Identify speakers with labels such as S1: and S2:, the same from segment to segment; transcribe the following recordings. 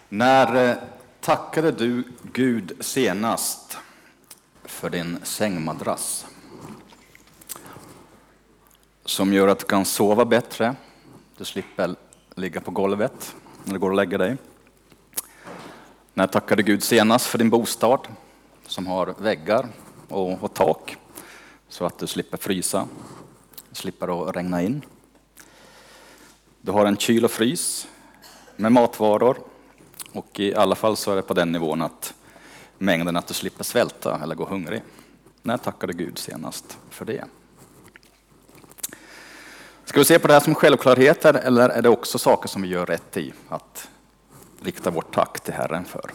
S1: När tackade du Gud senast för din sängmadrass som gör att du kan sova bättre? Du slipper ligga på golvet när du går och lägger dig. När tackade Gud senast för din bostad som har väggar och tak så att du slipper frysa, slipper att regna in? Du har en kyl och frys med matvaror. Och i alla fall så är det på den nivån att mängden att du slipper svälta eller gå hungrig. När tackade Gud senast för det? Ska vi se på det här som självklarheter eller är det också saker som vi gör rätt i att rikta vårt tack till Herren för?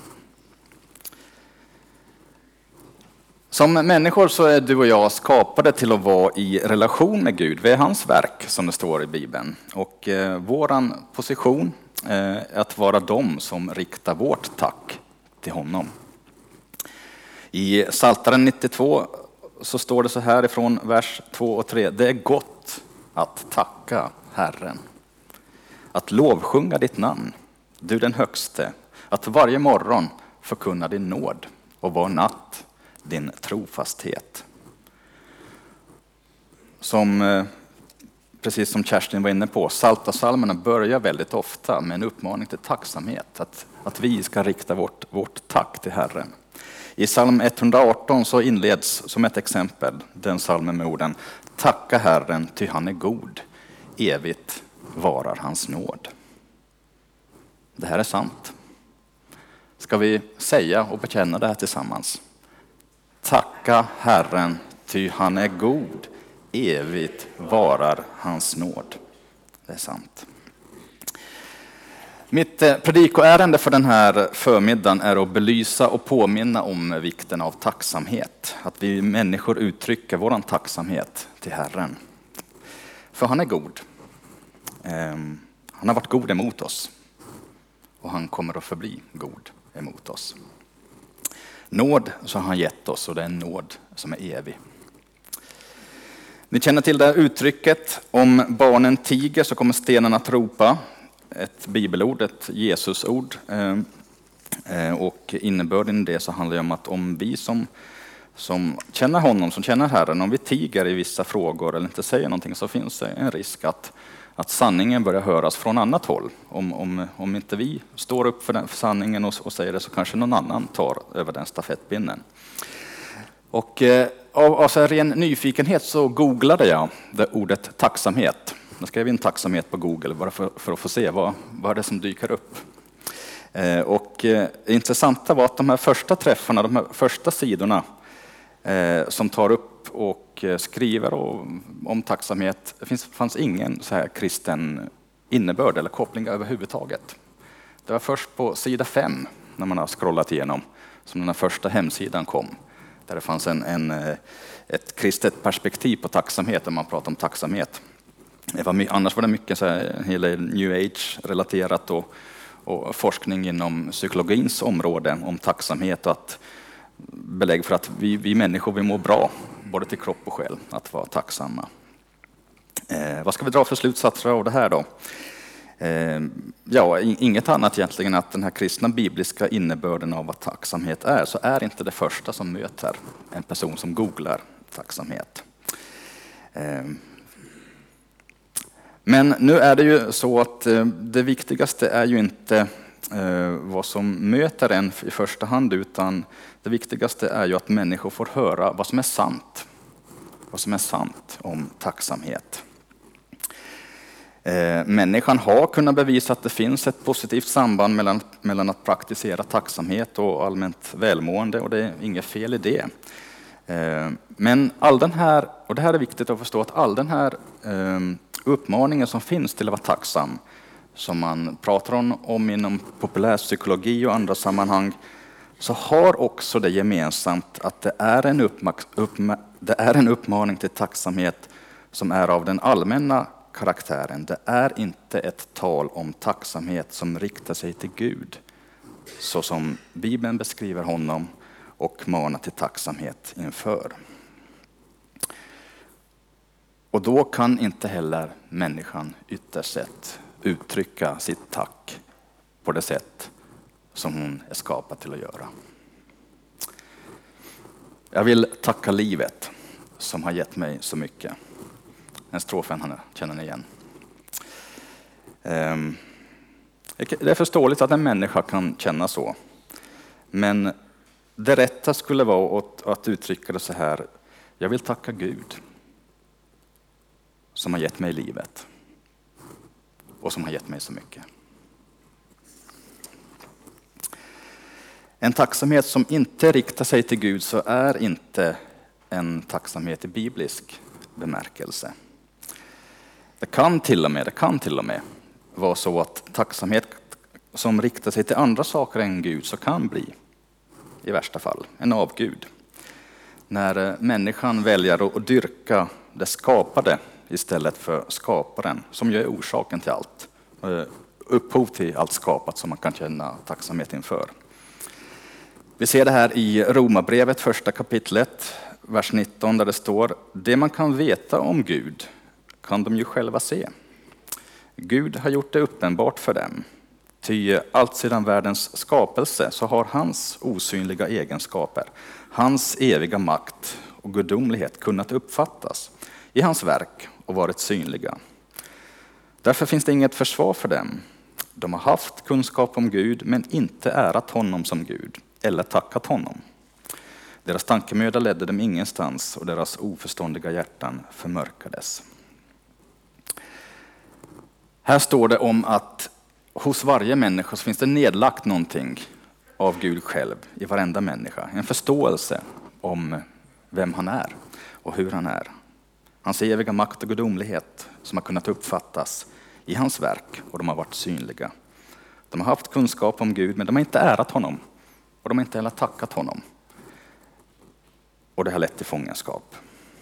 S1: Som människor så är du och jag skapade till att vara i relation med Gud. Vi är hans verk som det står i Bibeln. Och våran position att vara de som riktar vårt tack till honom. I Psaltaren 92 så står det så här ifrån vers 2 och 3. Det är gott att tacka Herren. Att lovsjunga ditt namn, du den högste. Att varje morgon förkunna din nåd och var natt din trofasthet. Precis som Kerstin var inne på, Psaltarpsalmerna börjar väldigt ofta med en uppmaning till tacksamhet. Att vi ska rikta vårt tack till Herren. I psalm 118 så inleds som ett exempel den psalmen med orden: tacka Herren, ty han är god, evigt varar hans nåd. Det här är sant. Ska vi säga och bekänna det här tillsammans? Tacka Herren, ty han är god, evigt varar hans nåd. Det är sant. Mitt predikoärende för den här förmiddagen är att belysa och påminna om vikten av tacksamhet. Att vi människor uttrycker vår tacksamhet till Herren. För han är god. Han har varit god emot oss. Och han kommer att förbli god emot oss. Nåd så har han gett oss och det är en nåd som är evig. Ni känner till det här uttrycket, om barnen tiger så kommer stenen att ropa. Ett bibelord, ett Jesusord. Och innebörden i det så handlar det om att om vi som känner honom, som känner Herren, om vi tiger i vissa frågor eller inte säger någonting så finns det en risk att sanningen börjar höras från annat håll. Om inte vi står upp för sanningen och säger det så kanske någon annan tar över den stafettpinnen. Och av ren nyfikenhet så googlade jag det ordet tacksamhet. Jag skrev in tacksamhet på Google bara för att få se vad är det som dyker upp. Och det intressanta var att de här första träffarna, de här första sidorna som tar upp och skriver om tacksamhet, fanns ingen så här kristen innebörd eller koppling överhuvudtaget. Det var först på sida 5 när man har scrollat igenom som den här första hemsidan kom. Där det fanns ett kristet perspektiv på tacksamhet när man pratar om tacksamhet. Annars var det mycket så här, hela New Age-relaterat och forskning inom psykologins område om tacksamhet och att belägg för att vi människor vi mår bra, både till kropp och själ, att vara tacksamma. Vad ska vi dra för slutsatser av det här då? Inget annat egentligen att den här kristna bibliska innebörden av vad tacksamhet är, så är inte det första som möter en person som googlar tacksamhet. Men nu är det ju så att det viktigaste är ju inte vad som möter en i första hand, utan det viktigaste är ju att människor får höra vad som är sant. Vad som är sant om tacksamhet. Människan har kunnat bevisa att det finns ett positivt samband mellan att praktisera tacksamhet och allmänt välmående, och det är inget fel i det. Men all den här, och det här är viktigt att förstå, att all den här uppmaningen som finns till att vara tacksam, som man pratar om inom populärpsykologi och andra sammanhang, så har också det gemensamt att det är en uppmaning till tacksamhet som är av den allmänna karaktären. Det är inte ett tal om tacksamhet som riktar sig till Gud, så som Bibeln beskriver honom och manar till tacksamhet inför. Och då kan inte heller människan ytterst sett uttrycka sitt tack på det sätt som hon är skapad till att göra. Jag vill tacka livet som har gett mig så mycket. En strofen känner ni igen. Det är förståeligt att en människa kan känna så. Men det rätta skulle vara att uttrycka det så här. Jag vill tacka Gud som har gett mig livet och som har gett mig så mycket. En tacksamhet som inte riktar sig till Gud så är inte en tacksamhet i biblisk bemärkelse. Det kan till och med vara så att tacksamhet som riktar sig till andra saker än Gud så kan bli, i värsta fall, en avgud. När människan väljer att dyrka det skapade istället för skaparen, som ju är orsaken till allt, upphov till allt skapat som man kan känna tacksamhet inför. Vi ser det här i Romarbrevet, första kapitlet, vers 19, där det står: det man kan veta om Gud kan de ju själva se. Gud har gjort det uppenbart för dem. Ty allt sedan världens skapelse så har hans osynliga egenskaper, hans eviga makt och gudomlighet kunnat uppfattas i hans verk och varit synliga. Därför finns det inget försvar för dem. De har haft kunskap om Gud men inte ärat honom som Gud eller tackat honom. Deras tankemöda ledde dem ingenstans och deras oförståndiga hjärtan förmörkades. Här står det om att hos varje människa så finns det nedlagt någonting av Gud själv i varenda människa. En förståelse om vem han är och hur han är. Hans eviga makt och gudomlighet som har kunnat uppfattas i hans verk och de har varit synliga. De har haft kunskap om Gud men de har inte ärat honom och de har inte heller tackat honom. Och det har lett till fångenskap.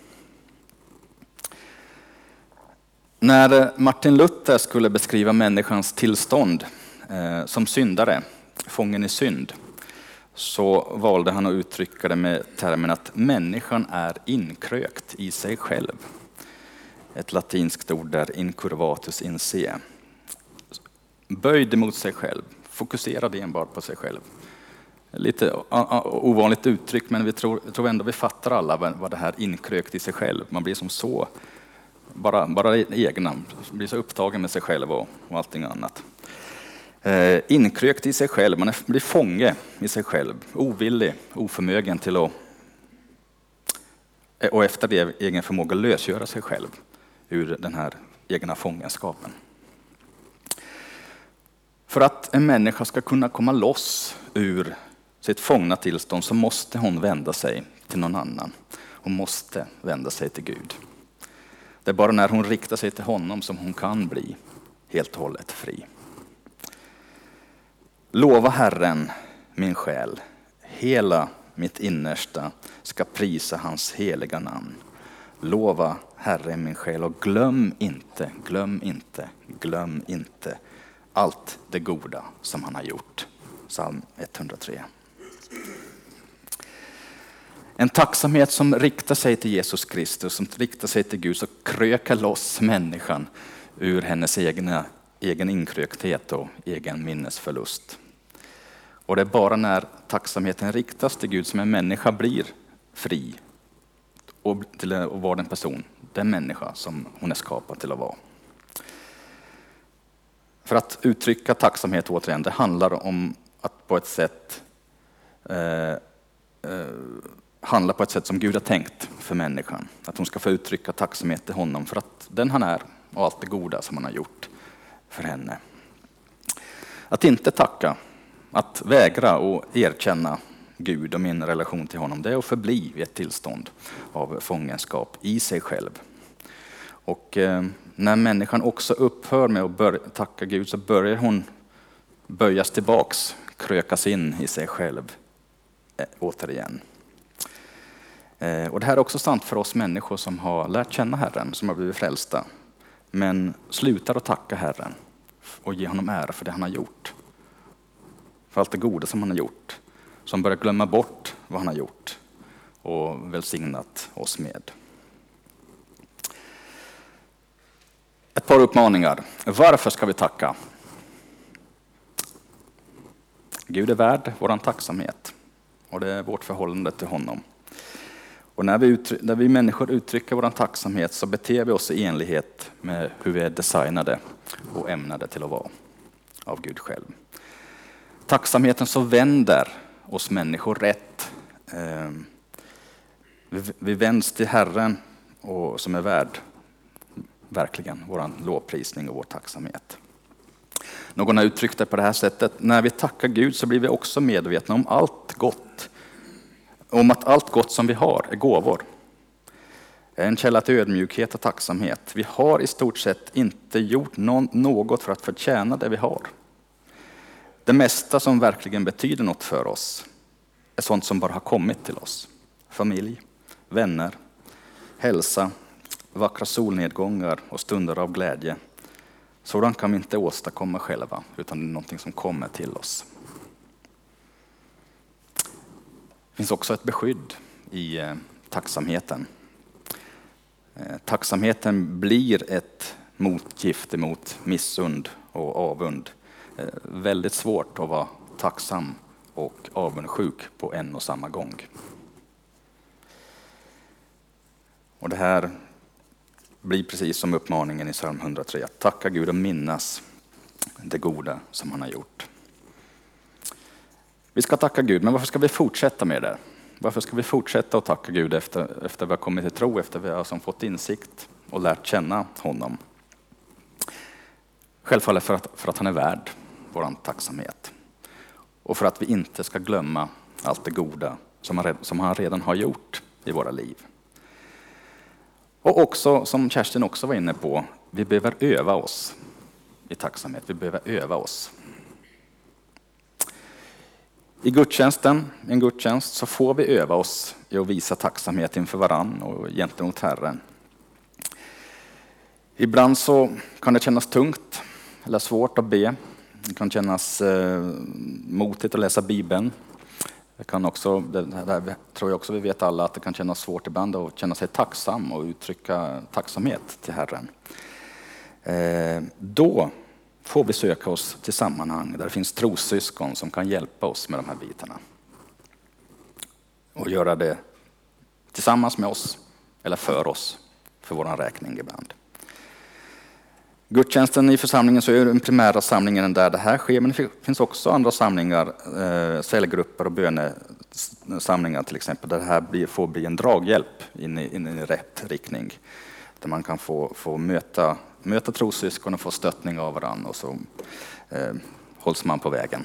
S1: När Martin Luther skulle beskriva människans tillstånd som syndare, fången i synd, så valde han att uttrycka det med termen att människan är inkrökt i sig själv. Ett latinskt ord där, incurvatus in se. Böjd mot sig själv, fokuserad enbart på sig själv. Lite ovanligt uttryck, men jag tror ändå vi fattar alla vad det här inkrökt i sig själv. Man blir som så, bara egna, blir så upptagen med sig själv och allting annat. Inkrökt i sig själv, man blir fånge i sig själv, ovillig, oförmögen till att, och efter det egen förmåga lösgöra sig själv ur den här egna fångenskapen. För att en människa ska kunna komma loss ur sitt fångna tillstånd så måste hon vända sig till någon annan. Hon måste vända sig till Gud. Det är bara när hon riktar sig till honom som hon kan bli helt och hållet fri. Lova Herren, min själ, hela mitt innersta ska prisa hans heliga namn. Lova Herren min själ och glöm inte allt det goda som han har gjort. Psalm 103. En tacksamhet som riktar sig till Jesus Kristus, som riktar sig till Gud, så krökar loss människan ur hennes egen inkrökthet och egen minnesförlust. Och det är bara när tacksamheten riktas till Gud som en människa blir fri och till att vara den person, den människa som hon är skapad till att vara. För att uttrycka tacksamhet återigen, det handlar om att på ett sätt handla på ett sätt som Gud har tänkt för människan. Att hon ska få uttrycka tacksamhet till honom för att den han är och allt det goda som han har gjort för henne. Att inte tacka, att vägra och erkänna Gud och min relation till honom, det är att förbli i ett tillstånd av fångenskap i sig själv. Och när människan också upphör med att tacka Gud så börjar hon böjas tillbaks, krökas in i sig själv återigen. Och det här är också sant för oss människor som har lärt känna Herren, som har blivit frälsta. Men slutar att tacka Herren och ge honom ära för det han har gjort. För allt det goda som han har gjort. Som börjar glömma bort vad han har gjort och välsignat oss med. Ett par uppmaningar. Varför ska vi tacka? Gud är värd vår tacksamhet och det är vårt förhållande till honom. Och när vi människor uttrycker vår tacksamhet så beter vi oss i enlighet med hur vi är designade och ämnade till att vara av Gud själv. Tacksamheten så vänder oss människor rätt. Vi vänds till Herren och som är värd verkligen vår lovprisning och vår tacksamhet. Någon har uttryckt det på det här sättet: när vi tackar Gud så blir vi också medvetna om allt gott. Om att allt gott som vi har är gåvor. En källa till ödmjukhet och tacksamhet. Vi har i stort sett inte gjort något för att förtjäna det vi har. Det mesta som verkligen betyder något för oss är sånt som bara har kommit till oss. Familj, vänner, hälsa, vackra solnedgångar och stunder av glädje. Sådant kan vi inte åstadkomma själva, utan det är någonting som kommer till oss. Det finns också ett beskydd i tacksamheten. Tacksamheten blir ett motgift mot missund och avund. Väldigt svårt att vara tacksam och avundsjuk på en och samma gång. Och det här blir precis som uppmaningen i psalm 103. Att tacka Gud och minnas det goda som han har gjort. Vi ska tacka Gud, men varför ska vi fortsätta med det? Varför ska vi fortsätta att tacka Gud efter vi har kommit till tro, efter vi har fått insikt och lärt känna honom? Självfallet för att han är värd vår tacksamhet. Och för att vi inte ska glömma allt det goda som han redan har gjort i våra liv. Och också, som Kerstin också var inne på, vi behöver öva oss i tacksamhet. Vi behöver öva oss. I en gudstjänst så får vi öva oss i att visa tacksamhet inför varann och gentemot Herren. Ibland så kan det kännas tungt eller svårt att be. Det kan kännas motigt att läsa Bibeln. Det kan också, det tror jag också vi vet alla, att det kan kännas svårt ibland att känna sig tacksam och uttrycka tacksamhet till Herren. Då får vi söka oss till sammanhang där det finns trossyskon som kan hjälpa oss med de här bitarna. Och göra det tillsammans med oss eller för oss, för vår räkning ibland. Gudstjänsten i församlingen så är den primära samlingen där det här sker, men det finns också andra samlingar, cellgrupper och bönesamlingar till exempel, där det här får bli en draghjälp in i rätt riktning. Där man kan få möta trossyskon och få stöttning av varandra och så hålls man på vägen.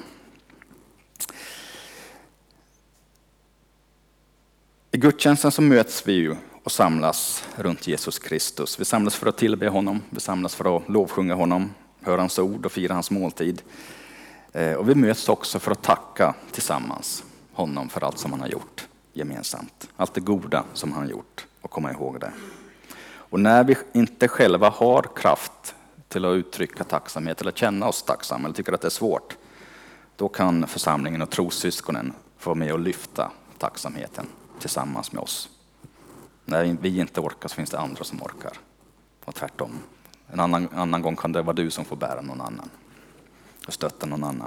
S1: I gudstjänsten så möts vi ju och samlas runt Jesus Kristus. Vi samlas för att tillbe honom, vi samlas för att lovsjunga honom, höra hans ord och fira hans måltid. Och vi möts också för att tacka tillsammans honom för allt som han har gjort gemensamt. Allt det goda som han har gjort och komma ihåg det. Och när vi inte själva har kraft till att uttrycka tacksamhet eller känna oss tacksamma eller tycker att det är svårt, då kan församlingen och trossyskonen få med och lyfta tacksamheten tillsammans med oss. När vi inte orkar så finns det andra som orkar. Och tvärtom. En annan gång kan det vara du som får bära någon annan. Och stötta någon annan.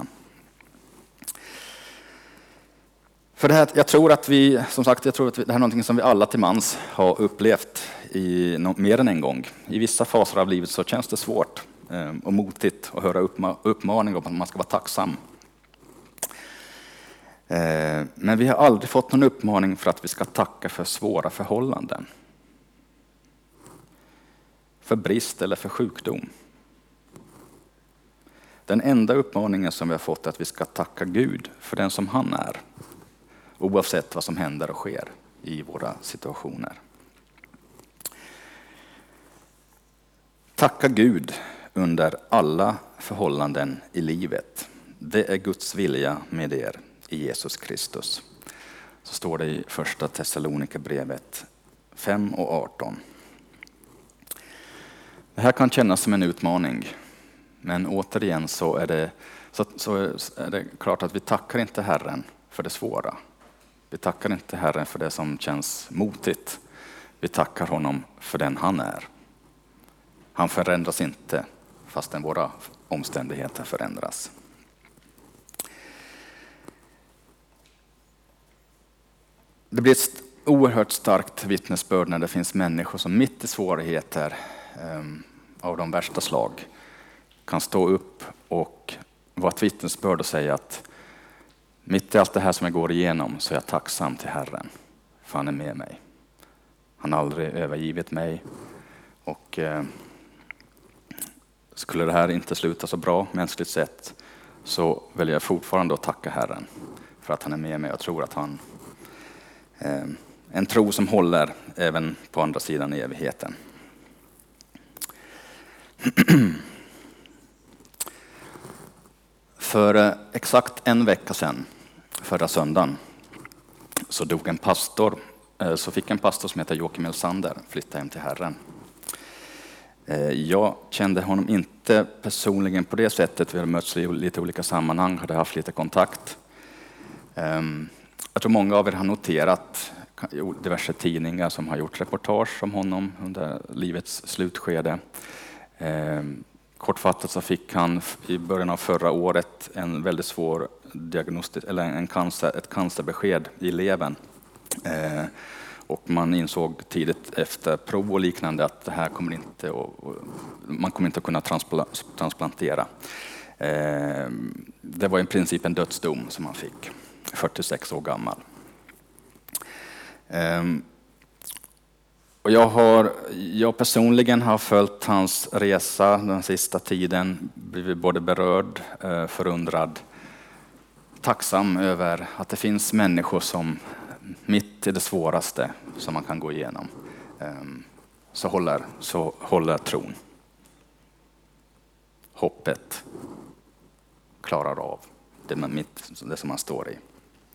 S1: För det här, jag tror att det här är någonting som vi alla till mans har upplevt i mer än en gång. I vissa faser av livet så känns det svårt och motigt att höra uppmaning om att man ska vara tacksam. Men vi har aldrig fått någon uppmaning för att vi ska tacka för svåra förhållanden. För brist eller för sjukdom. Den enda uppmaningen som vi har fått är att vi ska tacka Gud för den som han är. Oavsett vad som händer och sker i våra situationer. Tacka Gud under alla förhållanden i livet. Det är Guds vilja med er i Jesus Kristus. Så står det i första Thessalonikerbrevet 5 och 18. Det här kan kännas som en utmaning. Men återigen så är det klart att vi tackar inte Herren för det svåra. Vi tackar inte Herren för det som känns motigt. Vi tackar honom för den han är. Han förändras inte fastän våra omständigheter förändras. Det blir ett oerhört starkt vittnesbörd när det finns människor som mitt i svårigheter av de värsta slag kan stå upp och vara ett vittnesbörd och säga att mitt i allt det här som jag går igenom så är jag tacksam till Herren, för han är med mig. Han har aldrig övergivit mig, och skulle det här inte sluta så bra mänskligt sett, så vill jag fortfarande att tacka Herren för att han är med mig. Jag tror att han en tro som håller även på andra sidan i evigheten. För exakt en vecka sedan, förra söndagen, så dog en pastor. Så fick en pastor som heter Joakim Elsander flytta hem till Herren. Jag kände honom inte personligen på det sättet. Vi hade mötts i lite olika sammanhang, hade haft lite kontakt. Jag tror många av er har noterat diverse tidningar som har gjort reportage om honom under livets slutskede. Kortfattat så fick han i början av förra året en väldigt svår diagnostik, eller ett cancerbesked i levern. Och man insåg tidigt efter prov och liknande att det här man kommer inte att kunna transplantera. Det var i princip en dödsdom som han fick, 46 år gammal. Och jag personligen har följt hans resa den sista tiden, blivit både berörd, förundrad, tacksam över att det finns människor som mitt i det svåraste som man kan gå igenom så håller tron. Hoppet klarar av det som man står i.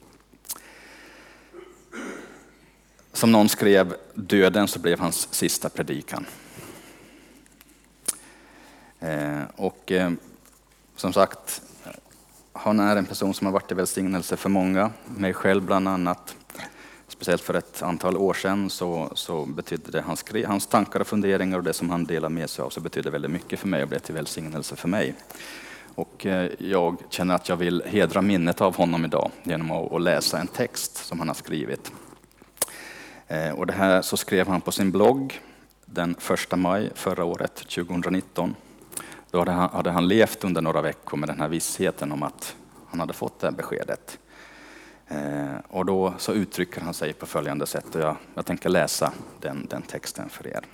S1: Som någon skrev, döden så blev hans sista predikan. Som sagt, han är en person som har varit i välsignelse för många, mig själv bland annat. Speciellt för ett antal år sedan så betydde det hans tankar och funderingar och det som han delar med sig av så betydde väldigt mycket för mig och blev till välsignelse för mig. Och jag känner att jag vill hedra minnet av honom idag genom att läsa en text som han har skrivit. Och det här så skrev han på sin blogg den 1 maj förra året, 2019. Då hade han levt under några veckor med den här vissheten om att han hade fått det här beskedet. Och då så uttrycker han sig på följande sätt, och jag tänker läsa den texten för er.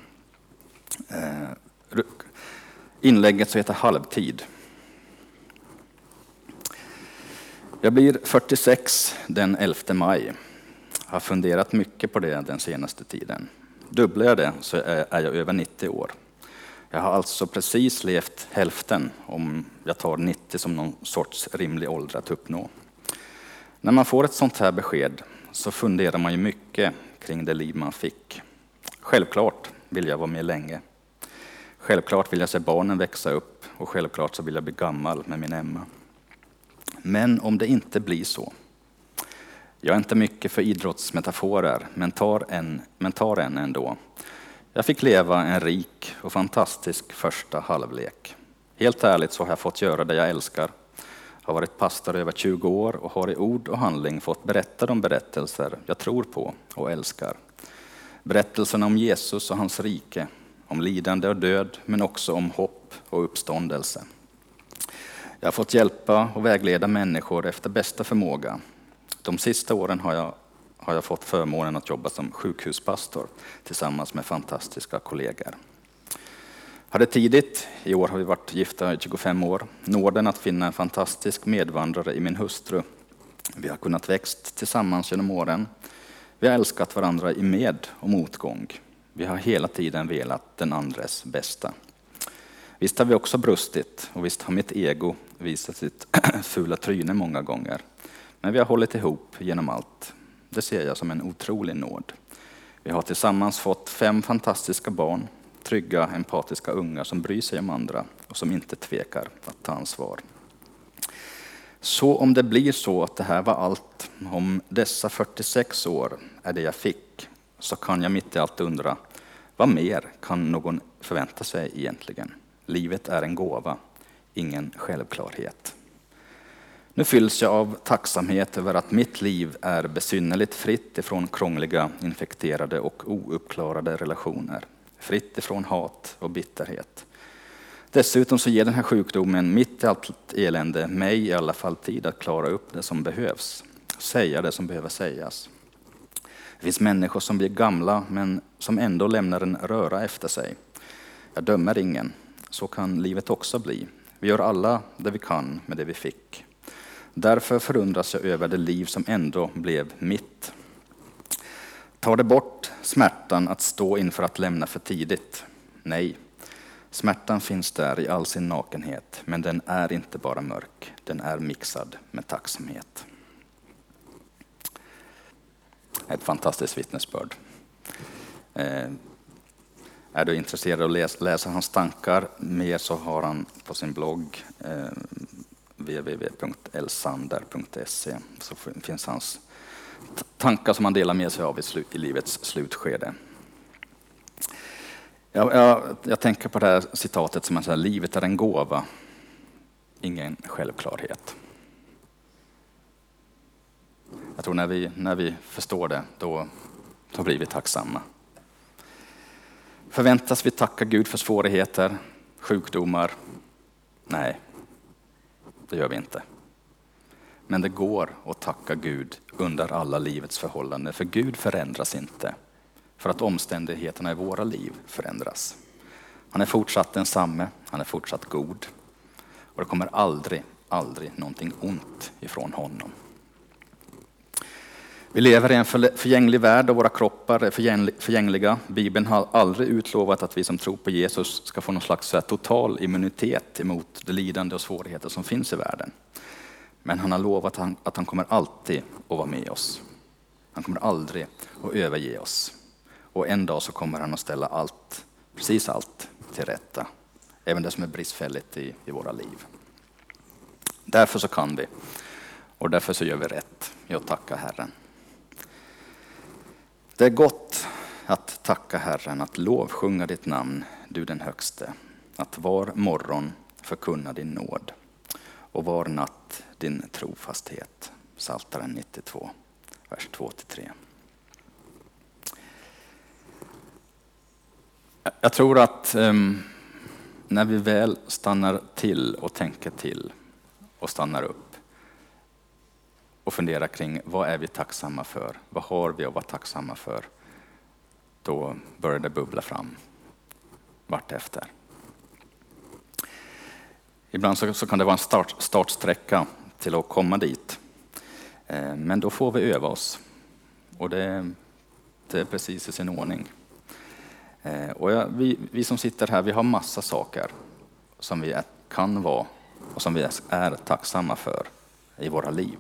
S1: Inlägget så heter Halvtid. Jag blir 46 den 11 maj. Jag har funderat mycket på det den senaste tiden. Dubblar jag det så är jag över 90 år. Jag har alltså precis levt hälften om jag tar 90 som någon sorts rimlig ålder att uppnå. När man får ett sånt här besked så funderar man ju mycket kring det liv man fick. Självklart vill jag vara med länge. Självklart vill jag se barnen växa upp och självklart så vill jag bli gammal med min Emma. Men om det inte blir så. Jag är inte mycket för idrottsmetaforer, men tar en ändå. Jag fick leva en rik och fantastisk första halvlek. Helt ärligt så har jag fått göra det jag älskar. Har varit pastor över 20 år och har i ord och handling fått berätta de berättelser jag tror på och älskar. Berättelserna om Jesus och hans rike, om lidande och död, men också om hopp och uppståndelse. Jag har fått hjälpa och vägleda människor efter bästa förmåga. De sista åren har jag fått förmånen att jobba som sjukhuspastor tillsammans med fantastiska kollegor. Hade tidigt, i år har vi varit gifta i 25 år, nåden att finna en fantastisk medvandrare i min hustru. Vi har kunnat växt tillsammans genom åren. Vi har älskat varandra i med- och motgång. Vi har hela tiden velat den andres bästa. Visst har vi också brustit och visst har mitt ego visat sitt fula tryne många gånger. Men vi har hållit ihop genom allt. Det ser jag som en otrolig nåd. Vi har tillsammans fått 5 fantastiska barn, trygga, empatiska ungar som bryr sig om andra och som inte tvekar att ta ansvar. Så om det blir så att det här var allt, om dessa 46 år är det jag fick, så kan jag mitt i allt undra, vad mer kan någon förvänta sig egentligen? Livet är en gåva, ingen självklarhet. Nu fylls jag av tacksamhet över att mitt liv är besynnerligt fritt ifrån krångliga, infekterade och ouppklarade relationer. Fritt ifrån hat och bitterhet. Dessutom så ger den här sjukdomen mitt i allt elände mig i alla fall tid att klara upp det som behövs. Säga det som behöver sägas. Det finns människor som blir gamla men som ändå lämnar en röra efter sig. Jag dömer ingen. Så kan livet också bli. Vi gör alla det vi kan med det vi fick. Därför förundras jag över det liv som ändå blev mitt. Tar det bort smärtan att stå inför att lämna för tidigt? Nej. Smärtan finns där i all sin nakenhet, men den är inte bara mörk. Den är mixad med tacksamhet. Ett fantastiskt vittnesbörd. Är du intresserad av att läsa hans tankar mer så har han på sin blogg www.elsander.se så finns hans tankar som han delar med sig av i livets slutskede. Jag tänker på det här citatet som man säger, livet är en gåva, ingen självklarhet. Jag tror när vi förstår det, då blir vi tacksamma. Förväntas vi tacka Gud för svårigheter, sjukdomar? Nej, det gör vi inte. Men det går att tacka Gud under alla livets förhållanden, för Gud förändras inte. För att omständigheterna i våra liv förändras. Han är fortsatt densamme, han är fortsatt god. Och det kommer aldrig någonting ont ifrån honom. Vi lever i en förgänglig värld och våra kroppar är förgängliga. Bibeln har aldrig utlovat att vi som tror på Jesus ska få någon slags total immunitet emot det lidande och svårigheter som finns i världen. Men han har lovat att han kommer alltid att vara med oss. Han kommer aldrig att överge oss. Och en dag så kommer han att ställa precis allt till rätta. Även det som är bristfälligt i våra liv. Därför så kan vi. Och därför så gör vi rätt i att tacka Herren. Det är gott att tacka Herren, att lovsjunga ditt namn, du den högste. Att var morgon förkunna din nåd. Och var natt din trofasthet. Psaltaren 92, vers 2-3. Jag tror att när vi väl stannar till och tänker till och stannar upp och funderar kring vad är vi tacksamma för, vad har vi att vara tacksamma för, då börjar det bubbla fram vartefter. Ibland så kan det vara en startsträcka till att komma dit, men då får vi öva oss och det är precis i sin ordning. Och vi som sitter här, vi har massa saker som vi kan vara och som vi är tacksamma för i våra liv.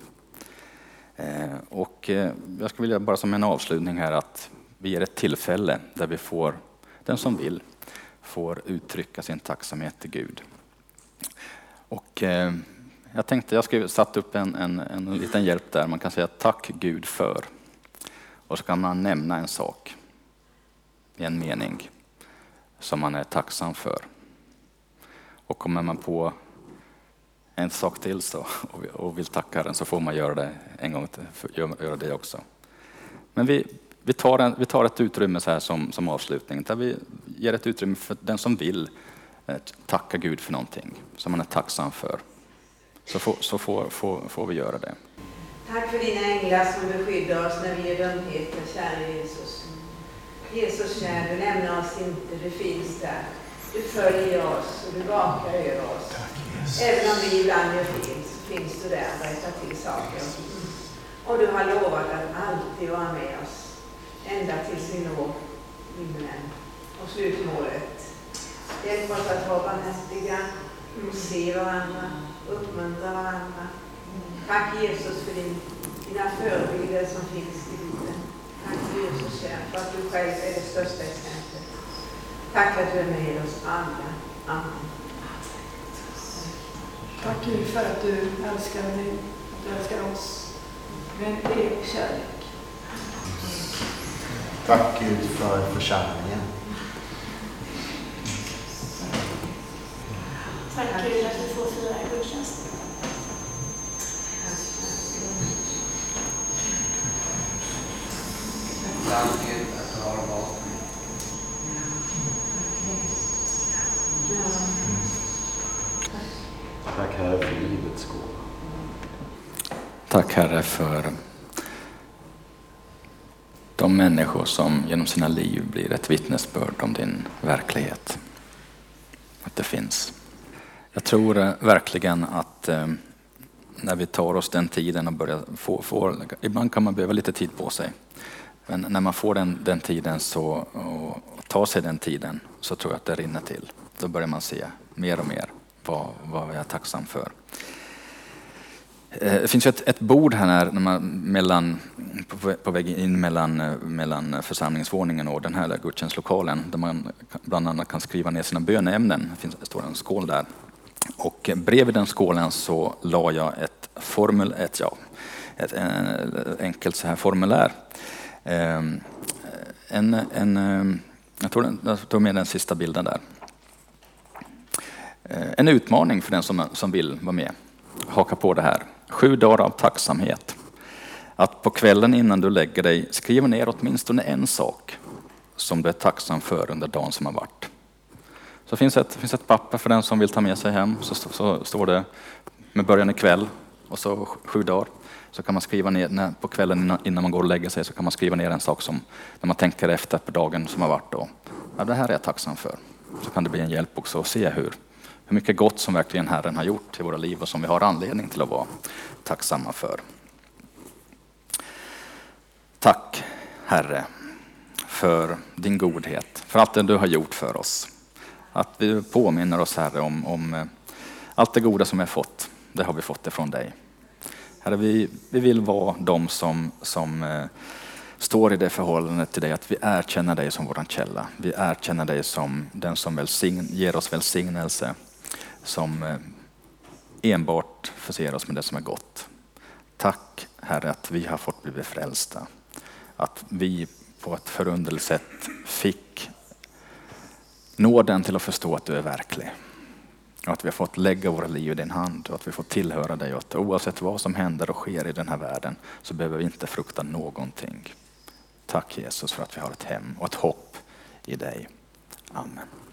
S1: Och jag skulle vilja bara som en avslutning här att vi ger ett tillfälle där vi får, den som vill, får uttrycka sin tacksamhet till Gud. Och jag tänkte jag skulle satt upp en liten hjälp där. Man kan säga tack Gud för. Och så kan man nämna en sak i en mening som man är tacksam för. Och kommer man på en sak till så och vill tacka den så får man göra det en gång till, göra det också. Men vi tar ett utrymme så här som avslutning där vi ger ett utrymme för den som vill tacka Gud för någonting som man är tacksam för. Så får vi göra det.
S2: Tack för dina änglar som beskyddar oss när vi gör dumheter, kära Jesus. Jesus kär, du lämnar oss inte, du finns där. Du följer oss och du vakar över oss. Även om vi ibland gör fel så finns du där och rättar till saker. Och du har lovat att alltid vara med oss. Ända tills vi når himlen och slutmålet. Hjälp oss att vara barmhärtiga, se varandra, uppmuntra varandra. Tack Jesus för dina förebilder som finns i Bibeln. Tack Jesus för att du själv är det största exemplet. Tack att du är med oss alla. Amen.
S3: Tack Gud för att du älskar mig, att du älskar oss med en evig kärlek.
S4: Tack Gud för församlingen.
S3: Tack Gud att vi får fira i gudstjänsten.
S5: alltid att du har valt mig.
S4: Tack Herre för livets gåva.
S1: Tack Herre för de människor som genom sina liv blir ett vittnesbörd om din verklighet. Att det finns. Jag tror verkligen att när vi tar oss den tiden och börjar få ibland kan man behöva lite tid på sig. Men när man får den tiden och tar sig den tiden så tror jag att det rinner till. Då börjar man se mer och mer vad jag är tacksam för. Det finns ju ett bord här när man på väg in mellan församlingsvåningen och den här gudstjänstlokalen där man bland annat kan skriva ner sina böneämnen. Det står en skål där. Och bredvid den skålen så la jag ett enkelt så här formulär. Jag tog med den sista bilden där. En utmaning för den som vill vara med. Haka på det här. 7 dagar av tacksamhet. Att på kvällen innan du lägger dig skriva ner åtminstone en sak som du är tacksam för under dagen som har varit. Så finns ett papper för den som vill ta med sig hem. Så står det med början ikväll och så 7 dagar. Så kan man skriva ner på kvällen innan man går och lägger sig så kan man skriva ner en sak som när man tänker efter på dagen som har varit då. Ja, det här är jag tacksam för. Så kan det bli en hjälp också att se hur mycket gott som verkligen Herren har gjort i våra liv och som vi har anledning till att vara tacksamma för. Tack Herre för din godhet, för allt det du har gjort för oss. Att vi påminner oss Herre om allt det goda som vi har fått, det har vi fått ifrån dig. Herre, vi vill vara de som står i det förhållandet till dig, att vi erkänner dig som våran källa. Vi erkänner dig som den som ger oss välsignelse, som enbart förser oss med det som är gott. Tack Herre att vi har fått bli frälsta. Att vi på ett förunderligt sätt fick nåden till att förstå att du är verklig. Och att vi har fått lägga våra liv i din hand och att vi får tillhöra dig. Och att oavsett vad som händer och sker i den här världen så behöver vi inte frukta någonting. Tack Jesus för att vi har ett hem och ett hopp i dig. Amen.